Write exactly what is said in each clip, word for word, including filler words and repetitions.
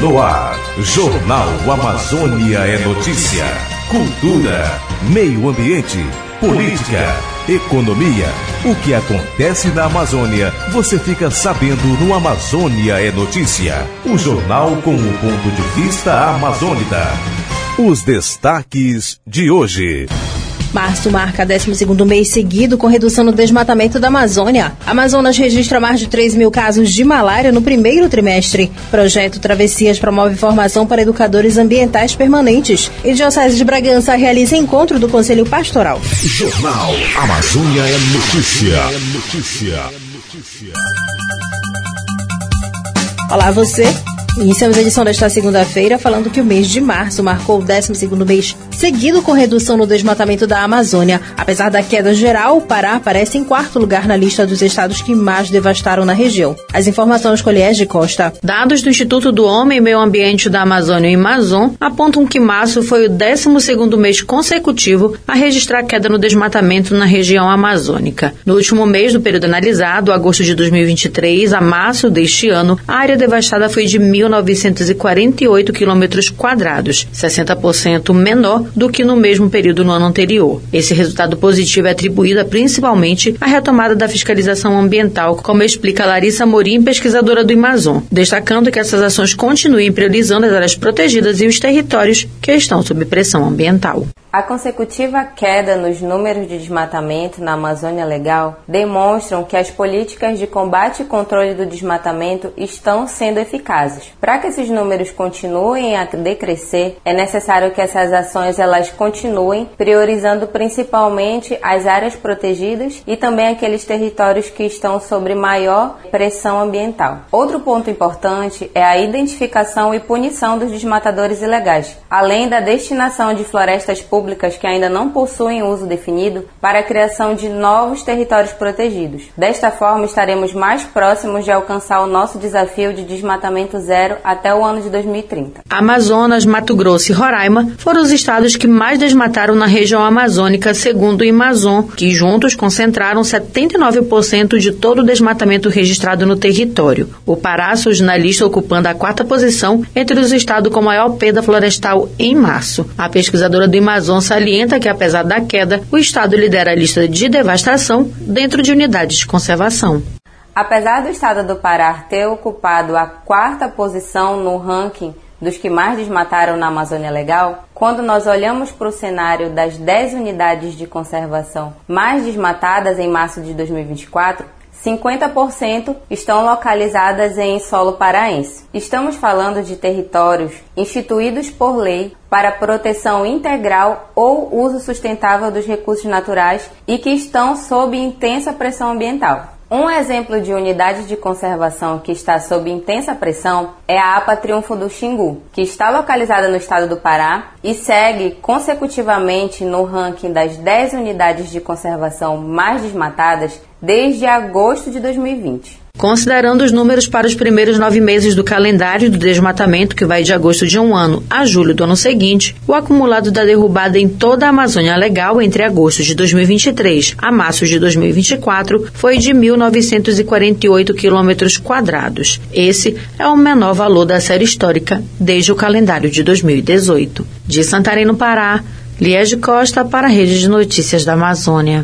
No ar, Jornal Amazônia é Notícia. Cultura, meio ambiente, política, economia. O que acontece na Amazônia, você fica sabendo no Amazônia é Notícia. O jornal com o ponto de vista amazônita. Os destaques de hoje. Março marca décimo segundo mês seguido com redução no desmatamento da Amazônia. Amazonas registra mais de três mil casos de malária no primeiro trimestre. Projeto Travessias promove formação para educadores ambientais permanentes. E Diocese de Bragança realiza encontro do Conselho Pastoral. Jornal Amazônia é Notícia. É notícia. Notícia. Olá, você. Iniciamos a edição desta segunda-feira falando que o mês de março marcou o décimo segundo mês seguido com redução no desmatamento da Amazônia. Apesar da queda geral, o Pará aparece em quarto lugar na lista dos estados que mais devastaram na região. As informações com Liege Costa. Dados do Instituto do Homem e Meio Ambiente da Amazônia, o Imazon, apontam que março foi o décimo segundo mês consecutivo a registrar queda no desmatamento na região amazônica. No último mês do período analisado, agosto de dois mil e vinte e três a março deste ano, a área devastada foi de mil novecentos e quarenta e oito quilômetros quadrados, sessenta por cento menor do que no mesmo período no ano anterior. Esse resultado positivo é atribuído principalmente à retomada da fiscalização ambiental, como explica Larissa Morim, pesquisadora do Imazon, destacando que essas ações continuem priorizando as áreas protegidas e os territórios que estão sob pressão ambiental. A consecutiva queda nos números de desmatamento na Amazônia Legal demonstram que as políticas de combate e controle do desmatamento estão sendo eficazes. Para que esses números continuem a decrescer, é necessário que essas ações elas continuem priorizando principalmente as áreas protegidas e também aqueles territórios que estão sob maior pressão ambiental. Outro ponto importante é a identificação e punição dos desmatadores ilegais, além da destinação de florestas públicas públicas que ainda não possuem uso definido para a criação de novos territórios protegidos. Desta forma, estaremos mais próximos de alcançar o nosso desafio de desmatamento zero até o ano de dois mil e trinta. Amazonas, Mato Grosso e Roraima foram os estados que mais desmataram na região amazônica, segundo o Imazon, que juntos concentraram setenta e nove por cento de todo o desmatamento registrado no território. O Pará surge na lista ocupando a quarta posição entre os estados com maior perda florestal em março. A pesquisadora do Imazon salienta que, apesar da queda, o estado lidera a lista de devastação dentro de unidades de conservação. Apesar do estado do Pará ter ocupado a quarta posição no ranking dos que mais desmataram na Amazônia Legal, quando nós olhamos para o cenário das dez unidades de conservação mais desmatadas em março de dois mil e vinte e quatro, cinquenta por cento estão localizadas em solo paraense. Estamos falando de territórios instituídos por lei para proteção integral ou uso sustentável dos recursos naturais e que estão sob intensa pressão ambiental. Um exemplo de unidade de conservação que está sob intensa pressão é a APA Triunfo do Xingu, que está localizada no estado do Pará e segue consecutivamente no ranking das dez unidades de conservação mais desmatadas desde agosto de dois mil e vinte. Considerando os números para os primeiros nove meses do calendário do desmatamento, que vai de agosto de um ano a julho do ano seguinte, o acumulado da derrubada em toda a Amazônia Legal entre agosto de dois mil e vinte e três a março de dois mil e vinte e quatro foi de mil novecentos e quarenta e oito quilômetros quadrados. Esse é o menor valor da série histórica desde o calendário de dois mil e dezoito. De Santarém, no Pará, Liege Costa para a Rede de Notícias da Amazônia.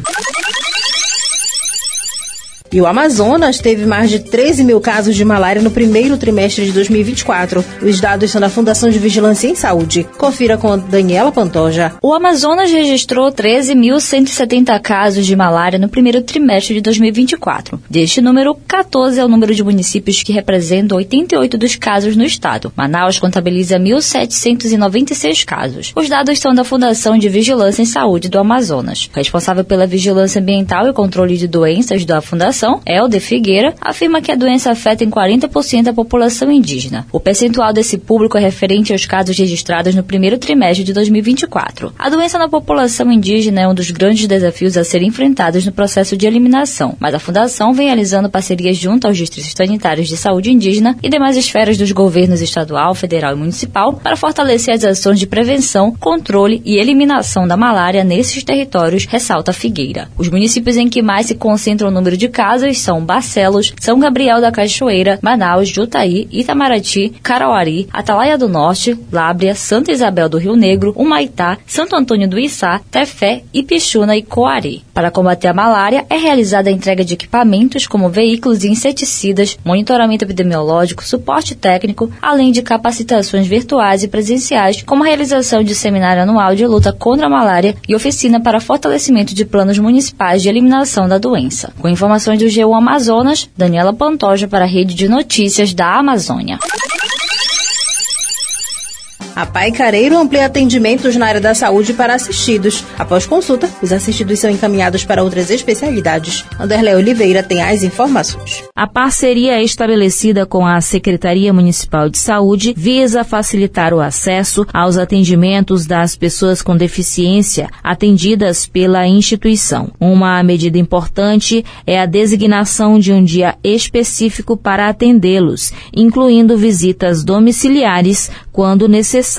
E o Amazonas teve mais de treze mil casos de malária no primeiro trimestre de dois mil e vinte e quatro. Os dados são da Fundação de Vigilância em Saúde. Confira com Daniela Pantoja. O Amazonas registrou treze mil cento e setenta casos de malária no primeiro trimestre de dois mil e vinte e quatro. Deste número, quatorze é o número de municípios que representam oitenta e oito dos casos no estado. Manaus contabiliza mil setecentos e noventa e seis casos. Os dados são da Fundação de Vigilância em Saúde do Amazonas. Responsável pela vigilância ambiental e controle de doenças da Fundação, Helder Figueira, afirma que a doença afeta em quarenta por cento da população indígena. O percentual desse público é referente aos casos registrados no primeiro trimestre de dois mil e vinte e quatro. A doença na população indígena é um dos grandes desafios a serem enfrentados no processo de eliminação, mas a Fundação vem realizando parcerias junto aos distritos sanitários de saúde indígena e demais esferas dos governos estadual, federal e municipal para fortalecer as ações de prevenção, controle e eliminação da malária nesses territórios, ressalta Figueira. Os municípios em que mais se concentra o número de casos casos são Barcelos, São Gabriel da Cachoeira, Manaus, Jutaí, Itamaraty, Carauari, Atalaia do Norte, Lábrea, Santa Isabel do Rio Negro, Humaitá, Santo Antônio do Içá, Tefé, Ipixuna e Coari. Para combater a malária, é realizada a entrega de equipamentos como veículos e inseticidas, monitoramento epidemiológico, suporte técnico, além de capacitações virtuais e presenciais, como a realização de seminário anual de luta contra a malária e oficina para fortalecimento de planos municipais de eliminação da doença. Com informações do G um Amazonas, Daniela Pantoja para a Rede de Notícias da Amazônia. A Pai Careiro amplia atendimentos na área da saúde para assistidos. Após consulta, os assistidos são encaminhados para outras especialidades. Anderlei Oliveira tem as informações. A parceria estabelecida com a Secretaria Municipal de Saúde visa facilitar o acesso aos atendimentos das pessoas com deficiência atendidas pela instituição. Uma medida importante é a designação de um dia específico para atendê-los, incluindo visitas domiciliares quando necessário.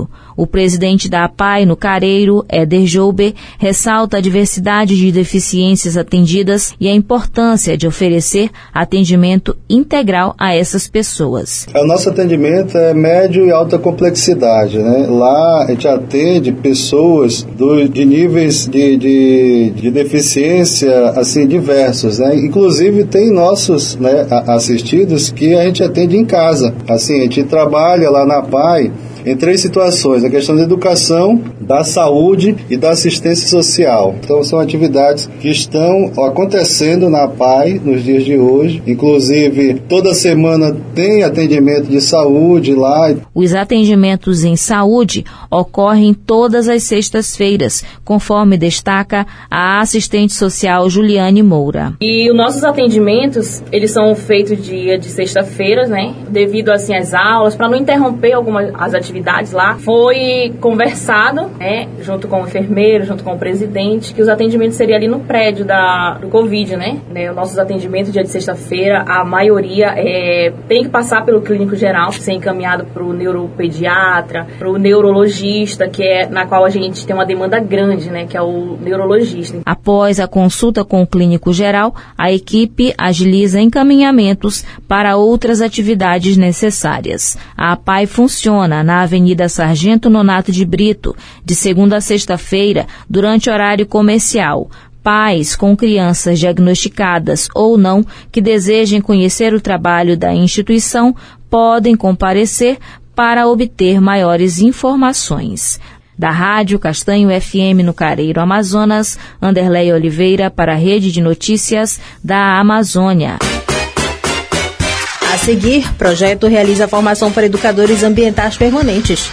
O presidente da A P A I no Careiro, Éder Jouber, ressalta a diversidade de deficiências atendidas e a importância de oferecer atendimento integral a essas pessoas. O nosso atendimento é médio e alta complexidade, né? Lá a gente atende pessoas do, de níveis de, de, de deficiência assim, diversos, né? Inclusive tem nossos, né, assistidos que a gente atende em casa. Assim, a gente trabalha lá na A P A I em três situações: a questão da educação, da saúde e da assistência social. Então são atividades que estão acontecendo na A P A I nos dias de hoje. Inclusive, toda semana tem atendimento de saúde lá. Os atendimentos em saúde ocorrem todas as sextas-feiras, conforme destaca a assistente social Juliane Moura. E os nossos atendimentos, eles são feitos dia de sexta-feira, né? Devido assim às aulas, para não interromper algumas as atividades lá, foi conversado, né, junto com o enfermeiro, junto com o presidente, que os atendimentos seriam ali no prédio da, do Covid, né? né os nossos atendimentos dia de sexta-feira, a maioria é, tem que passar pelo clínico geral, ser encaminhado para o neuropediatra, para o neurologista, que é na qual a gente tem uma demanda grande, né, que é o neurologista. Após a consulta com o clínico geral, a equipe agiliza encaminhamentos para outras atividades necessárias. A A P A I funciona na Avenida Sargento Nonato de Brito, de segunda a sexta-feira, durante horário comercial. Pais com crianças diagnosticadas ou não que desejem conhecer o trabalho da instituição podem comparecer para obter maiores informações. Da Rádio Castanho F M no Careiro, Amazonas, Anderlei Oliveira para a Rede de Notícias da Amazônia. A seguir, projeto realiza formação para educadores ambientais permanentes.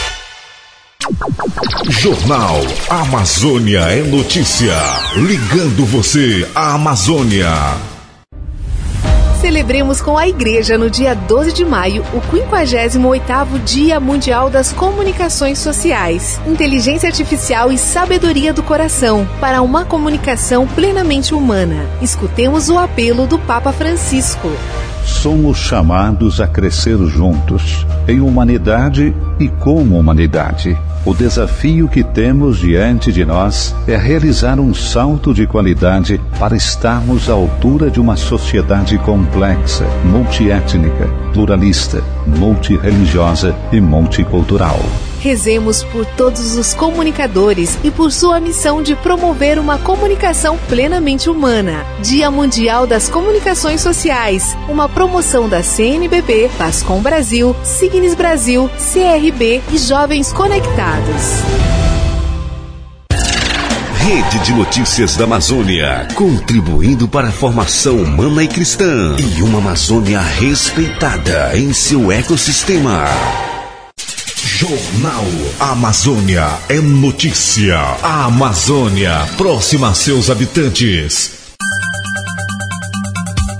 Jornal Amazônia é Notícia. Ligando você à Amazônia. Celebremos com a Igreja no dia doze de maio o quinquagésimo oitavo Dia Mundial das Comunicações Sociais, Inteligência Artificial e Sabedoria do Coração para uma comunicação plenamente humana. Escutemos o apelo do Papa Francisco. Somos chamados a crescer juntos, em humanidade e como humanidade. O desafio que temos diante de nós é realizar um salto de qualidade para estarmos à altura de uma sociedade complexa, multiétnica, pluralista, multirreligiosa e multicultural. Rezemos por todos os comunicadores e por sua missão de promover uma comunicação plenamente humana. Dia Mundial das Comunicações Sociais, uma promoção da C N B B, Pascom Brasil, Signes Brasil, C R B e Jovens Conectados. Rede de Notícias da Amazônia, contribuindo para a formação humana e cristã e uma Amazônia respeitada em seu ecossistema. Jornal Amazônia é notícia. A Amazônia próxima a seus habitantes.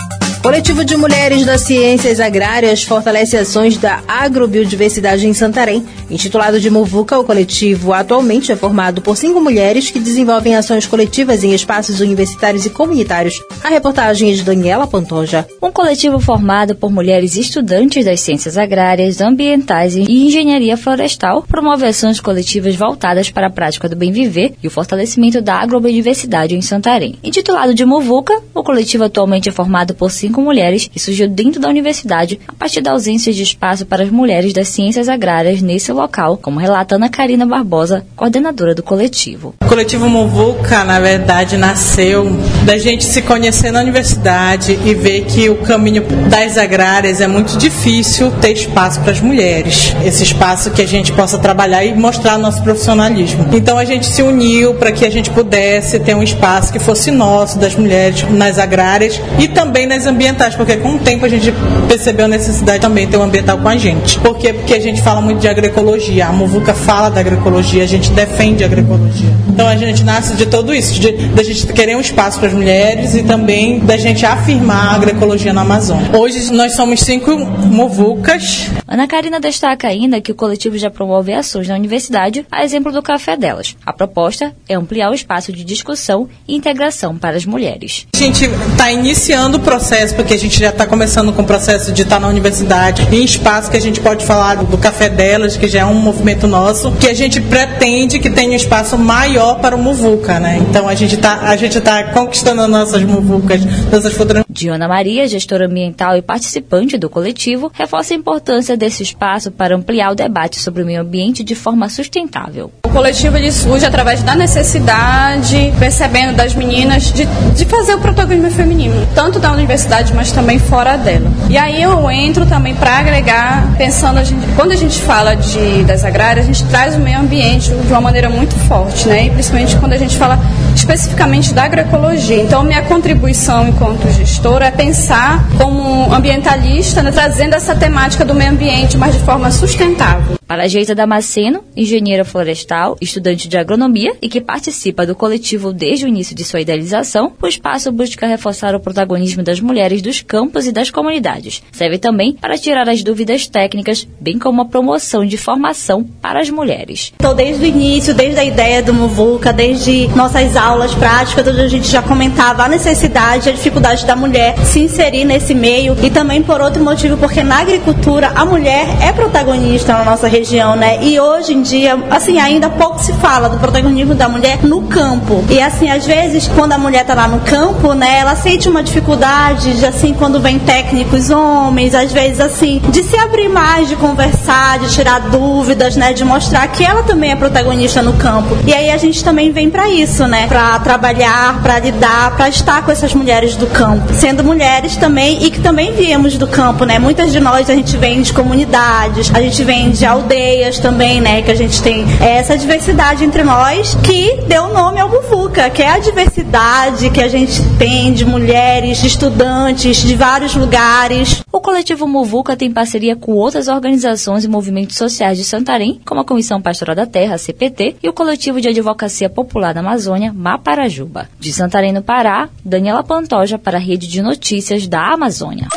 Coletivo de Mulheres das Ciências Agrárias fortalece ações da agrobiodiversidade em Santarém. Intitulado de Muvuca, o coletivo atualmente é formado por cinco mulheres que desenvolvem ações coletivas em espaços universitários e comunitários. A reportagem é de Daniela Pantoja. Um coletivo formado por mulheres estudantes das ciências agrárias, ambientais e engenharia florestal promove ações coletivas voltadas para a prática do bem viver e o fortalecimento da agrobiodiversidade em Santarém. Intitulado de Muvuca, o coletivo atualmente é formado por cinco mulheres e surgiu dentro da universidade a partir da ausência de espaço para as mulheres das ciências agrárias nesse local, como relata Ana Karina Barbosa, coordenadora do coletivo. O coletivo Muvuca, na verdade, nasceu da gente se conhecer na universidade e ver que o caminho das agrárias é muito difícil ter espaço para as mulheres. Esse espaço que a gente possa trabalhar e mostrar nosso profissionalismo. Então a gente se uniu para que a gente pudesse ter um espaço que fosse nosso, das mulheres nas agrárias e também nas ambientais, porque com o tempo a gente percebeu a necessidade também de ter um ambiental com a gente. Por quê? Porque a gente fala muito de agroecologia, a Muvuca fala da agroecologia, a gente defende a agroecologia. Então a gente nasce de tudo isso, de, de a gente querer um espaço para as mulheres e também da gente afirmar a agroecologia na Amazônia. Hoje nós somos cinco Muvucas. Ana Karina destaca ainda que o coletivo já promove ações na universidade, a exemplo do Café Delas. A proposta é ampliar o espaço de discussão e integração para as mulheres. A gente está iniciando o processo, porque a gente já está começando com o processo de estar na universidade, em espaço que a gente pode falar do Café Delas, que já é um movimento nosso, que a gente pretende que tenha um espaço maior para o Muvuca, né? Então a gente está a gente tá conquistando nossas Muvucas, nossas futuras. Diana Maria, gestora ambiental e participante do coletivo, reforça a importância desse espaço para ampliar o debate sobre o meio ambiente de forma sustentável. O coletivo ele surge através da necessidade, percebendo das meninas, de, de fazer o protagonismo feminino, tanto da universidade, mas também fora dela. E aí eu entro também para agregar, pensando, a gente, quando a gente fala de, das agrárias, a gente traz o meio ambiente de uma maneira muito forte, né? E principalmente quando a gente fala especificamente da agroecologia. Então, minha contribuição enquanto gestora é pensar como ambientalista, né, trazendo essa temática do meio ambiente, mas de forma sustentável. Para Geisa Damasceno, engenheira florestal, estudante de agronomia e que participa do coletivo desde o início de sua idealização, o espaço busca reforçar o protagonismo das mulheres dos campos e das comunidades. Serve também para tirar as dúvidas técnicas, bem como a promoção de formação para as mulheres. Então, desde o início, desde a ideia do Muvuca, desde nossas aulas práticas, onde a gente já comentava a necessidade, a dificuldade da mulher se inserir nesse meio e também por outro motivo, porque na agricultura a mulher é protagonista na nossa região, né? E hoje em dia, assim, ainda pouco se fala do protagonismo da mulher no campo. E assim, às vezes, quando a mulher tá lá no campo, né, ela sente uma dificuldade de, assim, quando vem técnicos homens, às vezes, assim, de se abrir mais, de conversar, de tirar dúvidas, né, de mostrar que ela também é protagonista no campo. E aí a gente também vem para isso, né, para trabalhar, para lidar, para estar com essas mulheres do campo, sendo mulheres também e que também viemos do campo, né? Muitas de nós a gente vem de comunidades, a gente vem de aldeias também, né, que a gente tem essa diversidade entre nós que deu nome ao Muvuca, que é a diversidade que a gente tem de mulheres, de estudantes de vários lugares. O coletivo Muvuca tem parceria com outras organizações e movimentos sociais de Santarém, como a Comissão Pastoral da Terra, C P T, e o Coletivo de Advocacia Popular da Amazônia, Maparajuba. De Santarém, no Pará, Daniela Pantoja para a Rede de Notícias da Amazônia.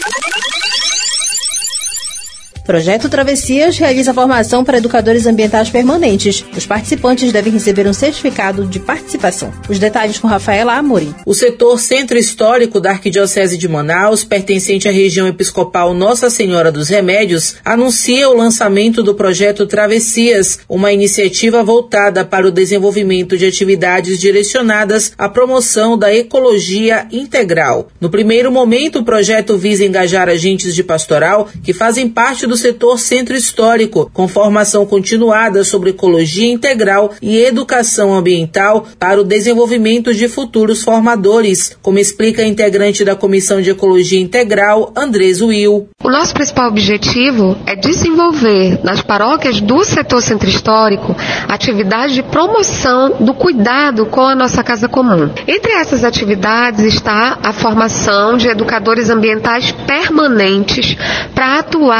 Projeto Travessias realiza formação para educadores ambientais permanentes. Os participantes devem receber um certificado de participação. Os detalhes com Rafaela Amorim. O setor Centro Histórico da Arquidiocese de Manaus, pertencente à região episcopal Nossa Senhora dos Remédios, anuncia o lançamento do Projeto Travessias, uma iniciativa voltada para o desenvolvimento de atividades direcionadas à promoção da ecologia integral. No primeiro momento, o projeto visa engajar agentes de pastoral que fazem parte do setor Centro Histórico, com formação continuada sobre ecologia integral e educação ambiental para o desenvolvimento de futuros formadores, como explica a integrante da Comissão de Ecologia Integral, Andrés Will. O nosso principal objetivo é desenvolver nas paróquias do setor Centro Histórico atividades de promoção do cuidado com a nossa casa comum. Entre essas atividades está a formação de educadores ambientais permanentes para atuar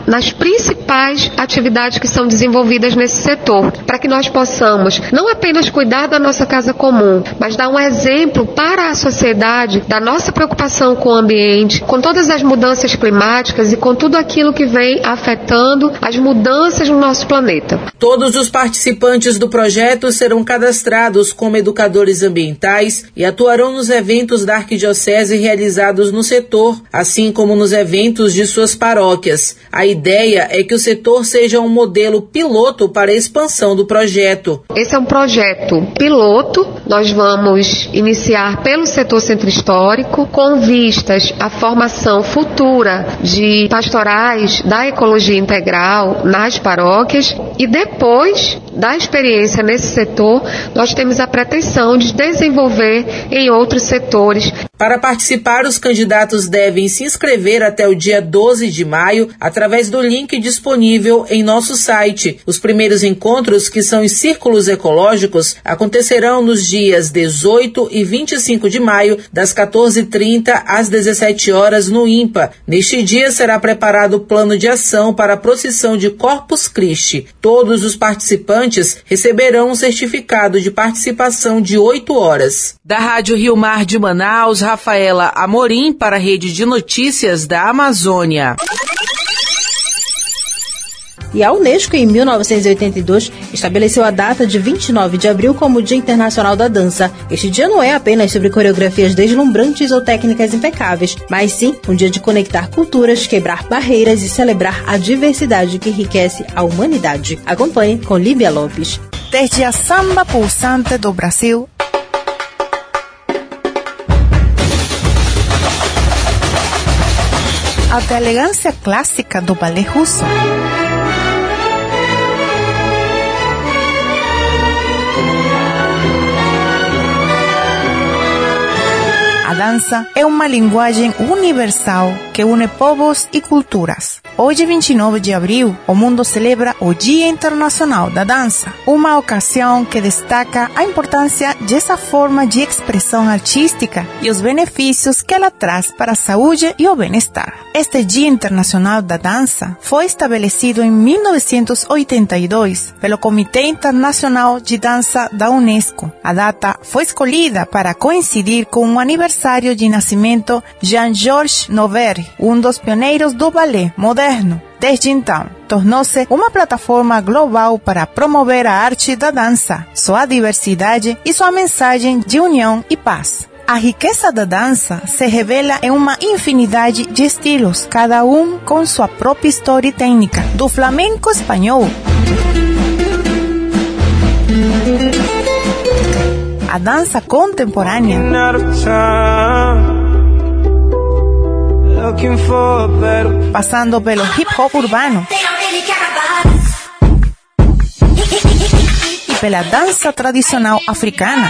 nas principais atividades que são desenvolvidas nesse setor, para que nós possamos não apenas cuidar da nossa casa comum, mas dar um exemplo para a sociedade da nossa preocupação com o ambiente, com todas as mudanças climáticas e com tudo aquilo que vem afetando as mudanças no nosso planeta. Todos os participantes do projeto serão cadastrados como educadores ambientais e atuarão nos eventos da Arquidiocese realizados no setor, assim como nos eventos de suas paróquias. A ideia é que o setor seja um modelo piloto para a expansão do projeto. Esse é um projeto piloto. Nós vamos iniciar pelo setor centro histórico, com vistas à formação futura de pastorais da ecologia integral nas paróquias, e depois da experiência nesse setor, nós temos a pretensão de desenvolver em outros setores. Para participar, os candidatos devem se inscrever até o dia doze de maio através do link disponível em nosso site. Os primeiros encontros, que são em círculos ecológicos, acontecerão nos dias dezoito e vinte e cinco de maio, das quatorze e trinta às dezessete horas no INPA. Neste dia será preparado o plano de ação para a procissão de Corpus Christi. Todos os participantes receberão um certificado de participação de oito horas. Da Rádio Rio Mar de Manaus, Rafaela Amorim para a Rede de Notícias da Amazônia. E a Unesco, em mil novecentos e oitenta e dois, estabeleceu a data de vinte e nove de abril como Dia Internacional da Dança. Este dia não é apenas sobre coreografias deslumbrantes ou técnicas impecáveis, mas sim um dia de conectar culturas, quebrar barreiras e celebrar a diversidade que enriquece a humanidade. Acompanhe com Líbia Lopes. Desde a samba pulsante do Brasil até a elegância clássica do balé russo, a dança é uma linguagem universal que une povos e culturas. Hoje, vinte e nove de abril, o mundo celebra o Dia Internacional da Dança, uma ocasião que destaca a importância dessa forma de expressão artística e os benefícios que ela traz para a saúde e o bem-estar. Este Dia Internacional da Dança foi estabelecido em mil novecentos e oitenta e dois pelo Comitê Internacional de Dança da Unesco. A data foi escolhida para coincidir com o aniversário de nascimento de Jean-Georges Noverre, um dos pioneiros do balé moderno. Desde então, tornou-se uma plataforma global para promover a arte da dança, sua diversidade e sua mensagem de união e paz. A riqueza da dança se revela em uma infinidade de estilos, cada um com sua própria história e técnica, do flamenco espanhol a dança contemporânea, passando pelo hip-hop urbano e pela dança tradicional africana.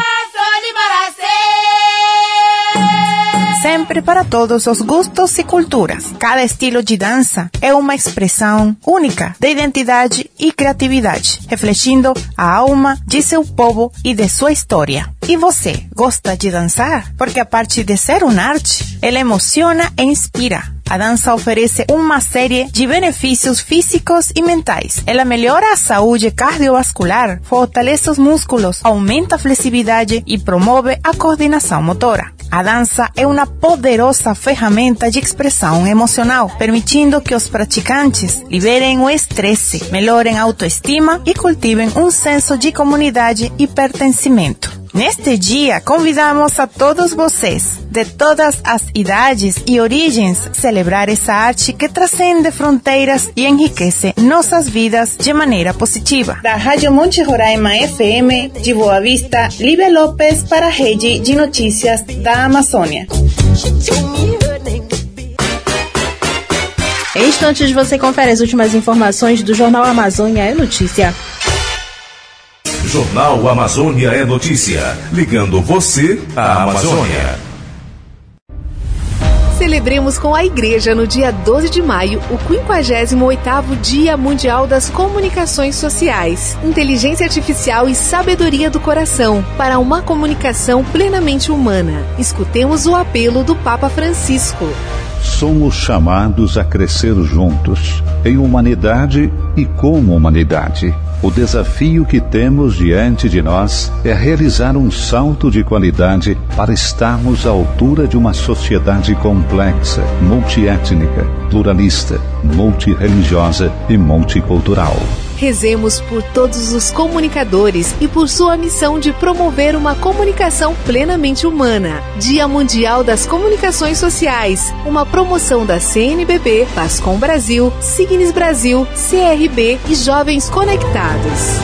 Sempre para todos os gostos e culturas. Cada estilo de dança é uma expressão única de identidade e criatividade, refletindo a alma de seu povo e de sua história. E você, gosta de dançar? Porque a parte de ser uma arte, ela emociona e inspira. A dança oferece uma série de benefícios físicos e mentais. Ela melhora a saúde cardiovascular, fortalece os músculos, aumenta a flexibilidade e promove a coordenação motora. A dança é uma poderosa ferramenta de expressão emocional, permitindo que os praticantes liberem o estresse, melhorem a autoestima e cultivem um senso de comunidade e pertencimento. Neste dia, convidamos a todos vocês, de todas as idades e origens, celebrar essa arte que transcende fronteiras e enriquece nossas vidas de maneira positiva. Da Rádio Monte Roraima F M de Boa Vista, Líbia Lopes para a Rede de Notícias da Amazônia. Em instantes, você confere as últimas informações do Jornal Amazônia é Notícia. Jornal Amazônia é Notícia, ligando você à Amazônia. Celebremos com a Igreja no dia doze de maio o quinquagésimo oitavo Dia Mundial das Comunicações Sociais, Inteligência Artificial e Sabedoria do Coração para uma comunicação plenamente humana. Escutemos o apelo do Papa Francisco. Somos chamados a crescer juntos em humanidade e como humanidade. O desafio que temos diante de nós é realizar um salto de qualidade para estarmos à altura de uma sociedade complexa, multiétnica, pluralista, multirreligiosa e multicultural. Rezemos por todos os comunicadores e por sua missão de promover uma comunicação plenamente humana. Dia Mundial das Comunicações Sociais, uma promoção da C N B B, Pascom Brasil, Signes Brasil, C R B e Jovens Conectados.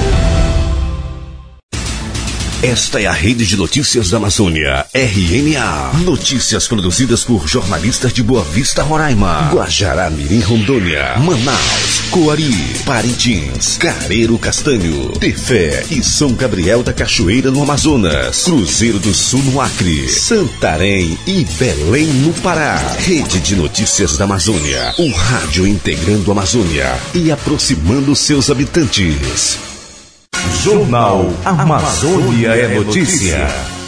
Esta é a Rede de Notícias da Amazônia, R N A. Notícias produzidas por jornalistas de Boa Vista, Roraima, Guajará-Mirim, Rondônia, Manaus, Coari, Parintins, Careiro Castanho, Tefé e São Gabriel da Cachoeira, no Amazonas, Cruzeiro do Sul, no Acre, Santarém e Belém, no Pará. Rede de Notícias da Amazônia, um rádio integrando a Amazônia e aproximando seus habitantes. Jornal Amazônia é Notícia.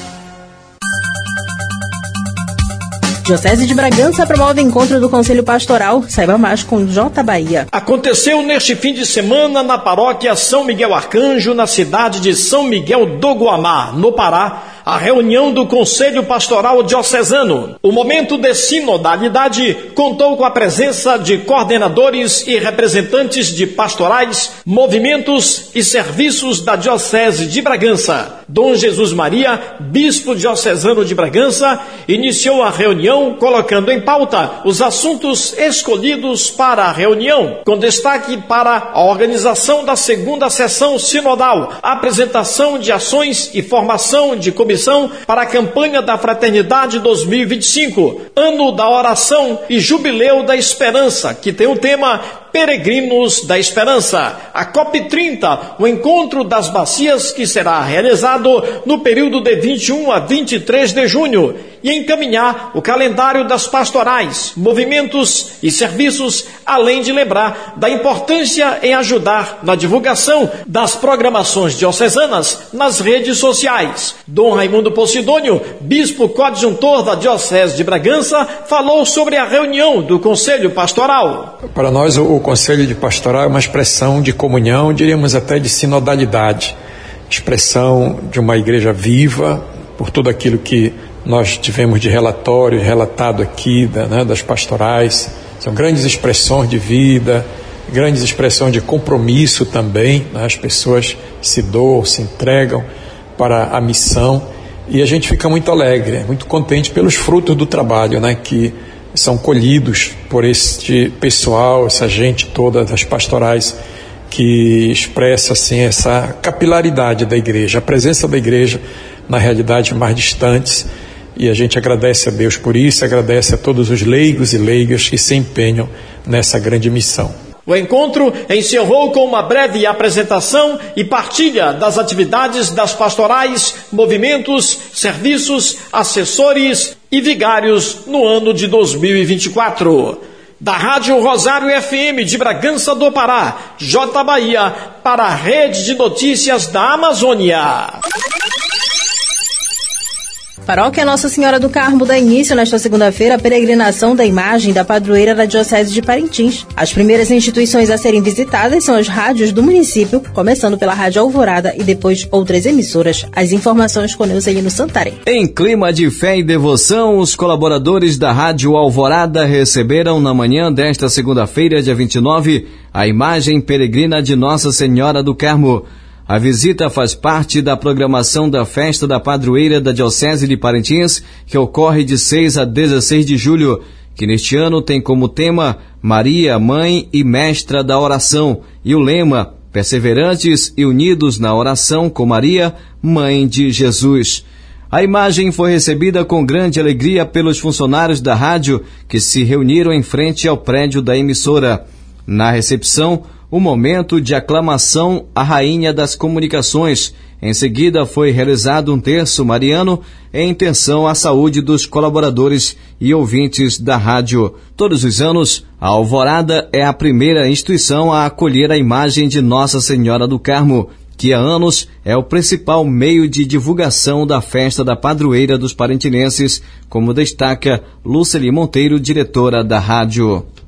Diocese de Bragança promove encontro do Conselho Pastoral. Saiba mais com J Bahia. Aconteceu neste fim de semana na paróquia São Miguel Arcanjo, na cidade de São Miguel do Guamá, no Pará, a reunião do Conselho Pastoral Diocesano. O momento de sinodalidade contou com a presença de coordenadores e representantes de pastorais, movimentos e serviços da Diocese de Bragança. Dom Jesus Maria, bispo diocesano de Bragança, iniciou a reunião colocando em pauta os assuntos escolhidos para a reunião, com destaque para a organização da segunda sessão sinodal, a apresentação de ações e formação de comissão para a campanha da Fraternidade dois mil e vinte e cinco, ano da oração e jubileu da esperança, que tem o tema Peregrinos da Esperança. A COP trinta, o encontro das bacias, que será realizado no período de vinte e um a vinte e três de junho, e encaminhar o calendário das pastorais, movimentos e serviços, além de lembrar da importância em ajudar na divulgação das programações diocesanas nas redes sociais. Dom Raimundo Posidônio, bispo coadjuntor da Diocese de Bragança, falou sobre a reunião do Conselho Pastoral. Para nós, o Conselho de Pastoral é uma expressão de comunhão, diríamos até de sinodalidade, expressão de uma igreja viva, por tudo aquilo que nós tivemos de relatório, relatado aqui, da, né, das pastorais. São grandes expressões de vida, grandes expressões de compromisso também, né? As pessoas se doam, se entregam para a missão, e a gente fica muito alegre, muito contente pelos frutos do trabalho, né, que são colhidos por este pessoal, essa gente toda das pastorais, que expressa assim essa capilaridade da igreja, a presença da igreja na realidade mais distantes, e a gente agradece a Deus por isso, agradece a todos os leigos e leigas que se empenham nessa grande missão. O encontro encerrou com uma breve apresentação e partilha das atividades das pastorais, movimentos, serviços, assessores e vigários no ano de dois mil e vinte e quatro. Da Rádio Rosário F M de Bragança do Pará, J Bahia, para a Rede de Notícias da Amazônia. Paróquia Nossa Senhora do Carmo dá início nesta segunda-feira a peregrinação da imagem da padroeira da Diocese de Parintins. As primeiras instituições a serem visitadas são as rádios do município, começando pela Rádio Alvorada e depois outras emissoras. As informações com Neuzelino Santarém. Em clima de fé e devoção, os colaboradores da Rádio Alvorada receberam na manhã desta segunda-feira, dia vinte e nove, a imagem peregrina de Nossa Senhora do Carmo. A visita faz parte da programação da Festa da Padroeira da Diocese de Parintins, que ocorre de seis a dezesseis de julho, que neste ano tem como tema Maria, Mãe e Mestra da Oração, e o lema Perseverantes e Unidos na Oração com Maria, Mãe de Jesus. A imagem foi recebida com grande alegria pelos funcionários da rádio, que se reuniram em frente ao prédio da emissora. Na recepção, o momento de aclamação à Rainha das Comunicações. Em seguida, foi realizado um terço mariano em intenção à saúde dos colaboradores e ouvintes da rádio. Todos os anos, a Alvorada é a primeira instituição a acolher a imagem de Nossa Senhora do Carmo, que há anos é o principal meio de divulgação da festa da padroeira dos parintinenses, como destaca Luceli Monteiro, diretora da rádio.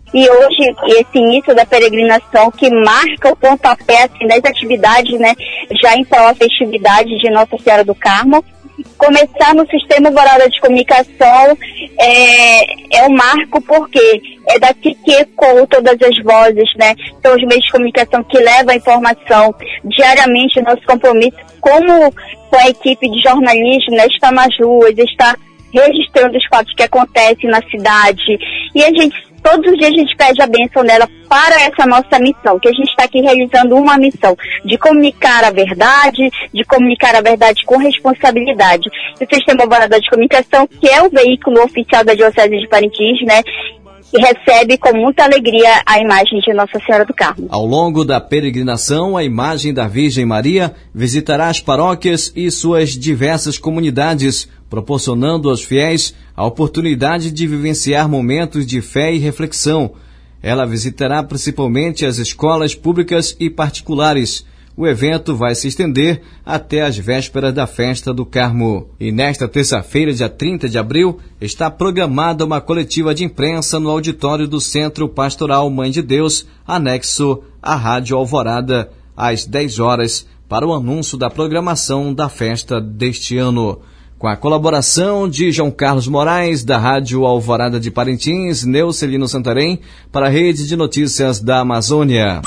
E hoje, esse início da peregrinação, que marca o pontapé assim, das atividades, né, já em prol a festividade de Nossa Senhora do Carmo, começar no Sistema Alvorada de Comunicação é, é um marco, porque é daqui que ecoam todas as vozes, né? São os meios de comunicação que levam a informação diariamente. Nosso compromisso como com a equipe de jornalismo, né, está nas ruas, está registrando os fatos que acontecem na cidade, e a gente, todos os dias a gente pede a bênção dela para essa nossa missão, que a gente está aqui realizando uma missão de comunicar a verdade, de comunicar a verdade com responsabilidade. O Sistema Alvorada de Comunicação, que é o veículo oficial da Diocese de Parintins, né, e recebe com muita alegria a imagem de Nossa Senhora do Carmo. Ao longo da peregrinação, a imagem da Virgem Maria visitará as paróquias e suas diversas comunidades, proporcionando aos fiéis a oportunidade de vivenciar momentos de fé e reflexão. Ela visitará principalmente as escolas públicas e particulares. O evento vai se estender até as vésperas da Festa do Carmo. E nesta terça-feira, dia trinta de abril, está programada uma coletiva de imprensa no auditório do Centro Pastoral Mãe de Deus, anexo à Rádio Alvorada, às dez horas, para o anúncio da programação da festa deste ano. Com a colaboração de João Carlos Moraes, da Rádio Alvorada de Parintins, Neucelino Santarém, para a Rede de Notícias da Amazônia.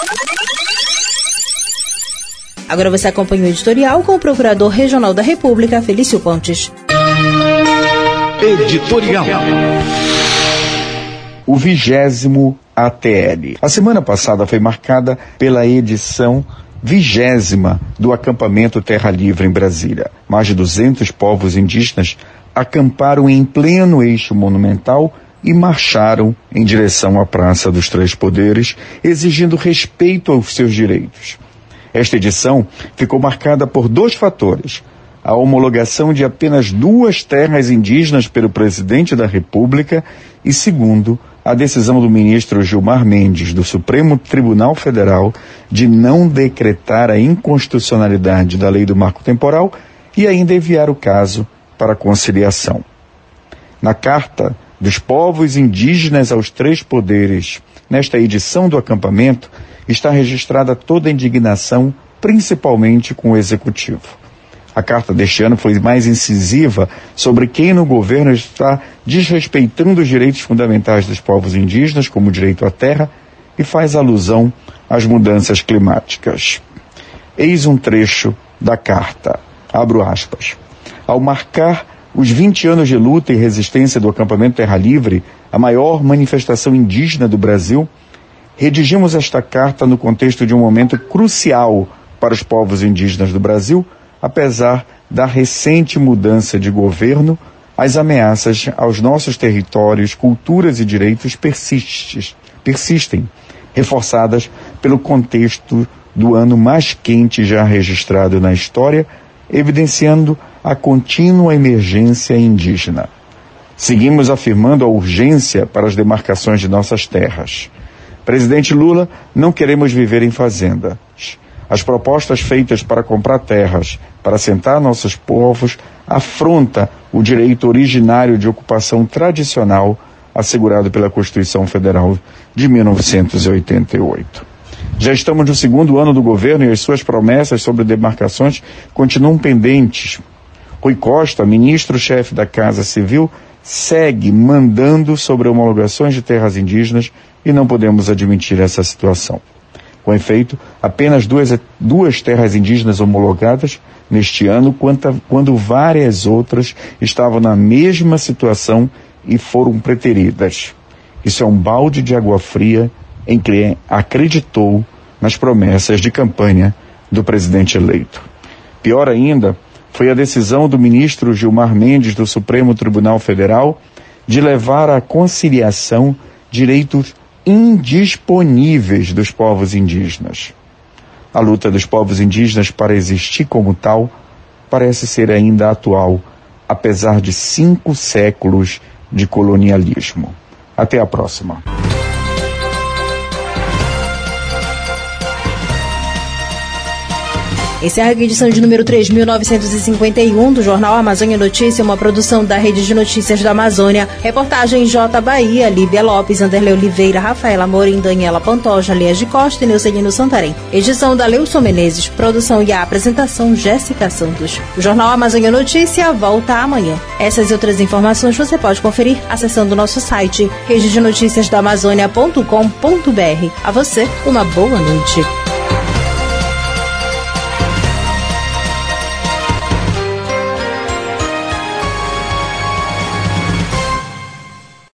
Agora você acompanha o editorial com o Procurador Regional da República, Felício Pontes. Editorial. O vigésimo A T L. A semana passada foi marcada pela edição vigésima do acampamento Terra Livre em Brasília. Mais de duzentos povos indígenas acamparam em pleno eixo monumental e marcharam em direção à Praça dos Três Poderes, exigindo respeito aos seus direitos. Esta edição ficou marcada por dois fatores: a homologação de apenas duas terras indígenas pelo presidente da República e, segundo, a decisão do ministro Gilmar Mendes, do Supremo Tribunal Federal, de não decretar a inconstitucionalidade da lei do marco temporal e ainda enviar o caso para conciliação. Na Carta dos Povos Indígenas aos Três Poderes, nesta edição do acampamento, está registrada toda a indignação, principalmente com o Executivo. A carta deste ano foi mais incisiva sobre quem no governo está desrespeitando os direitos fundamentais dos povos indígenas, como o direito à terra, e faz alusão às mudanças climáticas. Eis um trecho da carta, abro aspas. Ao marcar os vinte anos de luta e resistência do acampamento Terra Livre, a maior manifestação indígena do Brasil, redigimos esta carta no contexto de um momento crucial para os povos indígenas do Brasil, apesar da recente mudança de governo, as ameaças aos nossos territórios, culturas e direitos persistes, persistem, reforçadas pelo contexto do ano mais quente já registrado na história, evidenciando a contínua emergência indígena. Seguimos afirmando a urgência para as demarcações de nossas terras. Presidente Lula, não queremos viver em fazendas. As propostas feitas para comprar terras, para assentar nossos povos, afronta o direito originário de ocupação tradicional assegurado pela Constituição Federal de mil novecentos e oitenta e oito. Já estamos no segundo ano do governo e as suas promessas sobre demarcações continuam pendentes. Rui Costa, ministro-chefe da Casa Civil, segue mandando sobre homologações de terras indígenas e não podemos admitir essa situação. Com efeito, apenas duas, duas terras indígenas homologadas neste ano, quando, quando várias outras estavam na mesma situação e foram preteridas. Isso é um balde de água fria em quem acreditou nas promessas de campanha do presidente eleito. Pior ainda, foi a decisão do ministro Gilmar Mendes do Supremo Tribunal Federal de levar à conciliação direitos indisponíveis dos povos indígenas. A luta dos povos indígenas para existir como tal parece ser ainda atual, apesar de cinco séculos de colonialismo. Até a próxima. Encerra a edição de número três mil novecentos e cinquenta e um do Jornal Amazônia Notícia, uma produção da Rede de Notícias da Amazônia. Reportagem J. Bahia, Líbia Lopes, Anderlei Oliveira, Rafaela Morim, Daniela Pantoja, Lias de Costa e Neucelino Santarém. Edição da Leilson Menezes, produção e a apresentação Jéssica Santos. O Jornal Amazônia Notícia volta amanhã. Essas e outras informações você pode conferir acessando o nosso site rede de notícias da amazônia ponto com ponto br. A você, uma boa noite.